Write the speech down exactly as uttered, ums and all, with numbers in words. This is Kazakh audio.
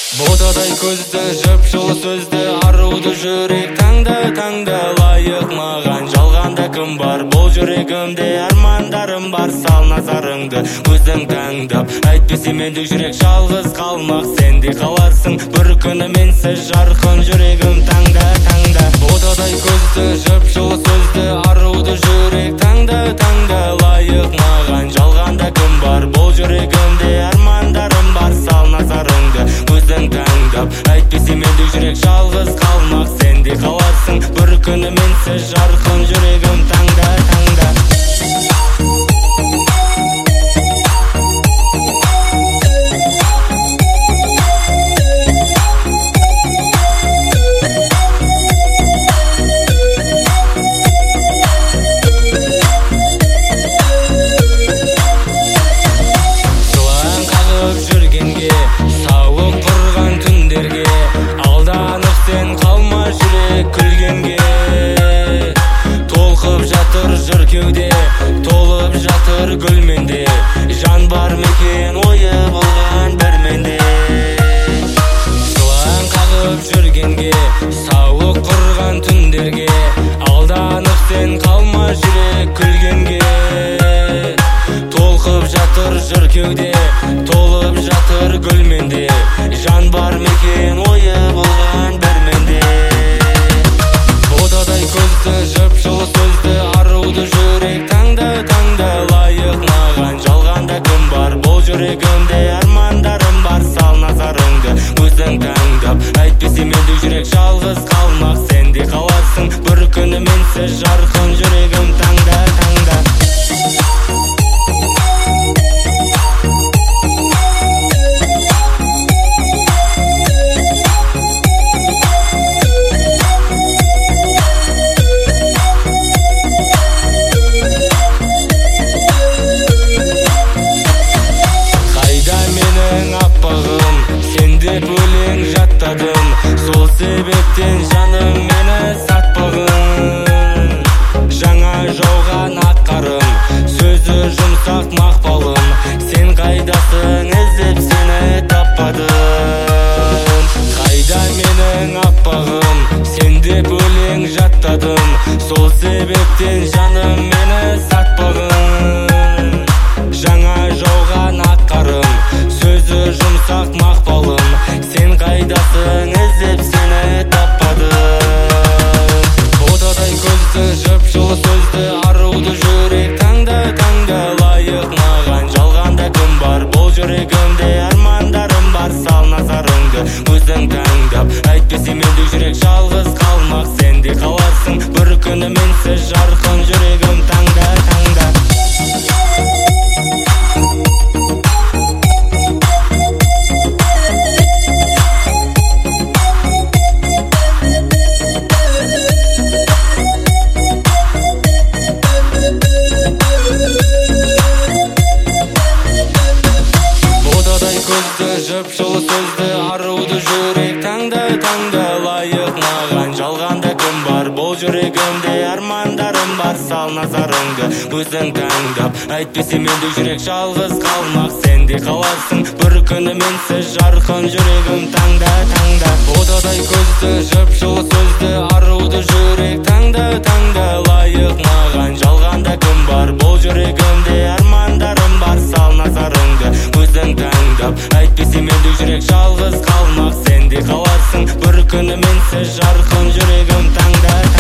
Ботадай көзді, жып-жылы сөзді, аруды жүрек таңда, таңда лайық маған. Жалғанда кім бар, бұл жүрегімде армандарым бар. Сал назарыңды өзің таңдап, әйтпесе мендік жүрек жалғыз қалмақ. Сенде қаларсың бір күні менсіз жарқын жүрегім таңда, таңда. Ботадай көзді, жып-жылы сөзді, аруды жүрек таңда, таңда лайық маған. Жалғанда кім бар, бұл жүрегімде армандарым бар. Сал назарыңды өзің таңдап, әйтпесе мендік жүрек жалғыз қалмақ. Сенде қаларсың бір күні менсіз жарқын жүрегім таңда, таңда. Сауық құрған түндерге алданып сен қалма жүрек күлгенге. Толқып жатыр жыр кеуде, толып жатыр гүлменде. Жан бар мекен ойы болған бір менде. Жылан қағып жүргенге, сауық құрған түндерге алданып сен қалма жүрек күлгенге. Толқып жатыр жыр кеуде, толып жатыр гүлменде. Жан бар мекен ойы болған бір менде. Ботадай көзді, жып-жылы сөзді, аруды жүрек таңда, таңда лайық маған. Жалғанда кім бар, бұл жүрегімде армандарым бар. Сал назарыңды өзің таңдап, әйтпесе мендік жүрек жалғыз қалмақ. Сенде қаларсың бір күні менсіз жарқын жүрегім таңда, таңда. Өлең жаттадым, сол себептен жаным мені сатпағын. Жаңа жауған ақ қарым, сөзі жұмсақ мақпалым. Сен қайдасың, іздеп сені таппадым. Қайда менің аппағым, сен деп өлең жаттадым, сол себептен жаным мені сатпағын. Жаңа жауған ақ қарым, сөзі жұмсақ мақпалым. Сен қайдасың, іздеп сені таппадым. Ботадай көзді, жып-жылы сөзді, аруды жүрек таңда, таңда лайық маған. Жалғанда кім бар, бұл жүрегімде армандарым бар. Сал назарыңды өзің таңдап, әйтпесе мендік жүрек жалғыз қалмақ. Сенде қаларсың бір күні менсіз жарқын жүрегім таңда, таңда. Көзді, жып-жылы сөзді, аруды жүрек таңда, таңда лайық маған. Жалғанда кім бар, бұл жүрегімде армандарым бар. Сал назарыңды өзің таңдап, әйтпесе мендік жүрек жалғыз қалмақ. Сенде қаларсың бір күні менсіз жарқын жүрегім таңда, таңда. Ботадай көзді, жып-жылы сөзді, аруды жүрек таңда, таңда лайық маған. Жалғанда кім бар, бұл жүрегімде армандарым бар. Сал назарыңды өзің таңдап, әйтпесе мендік жүрек жалғыз қалмақ. Сенде қаларсың бір күні менсіз жарқын жүрегім таңда.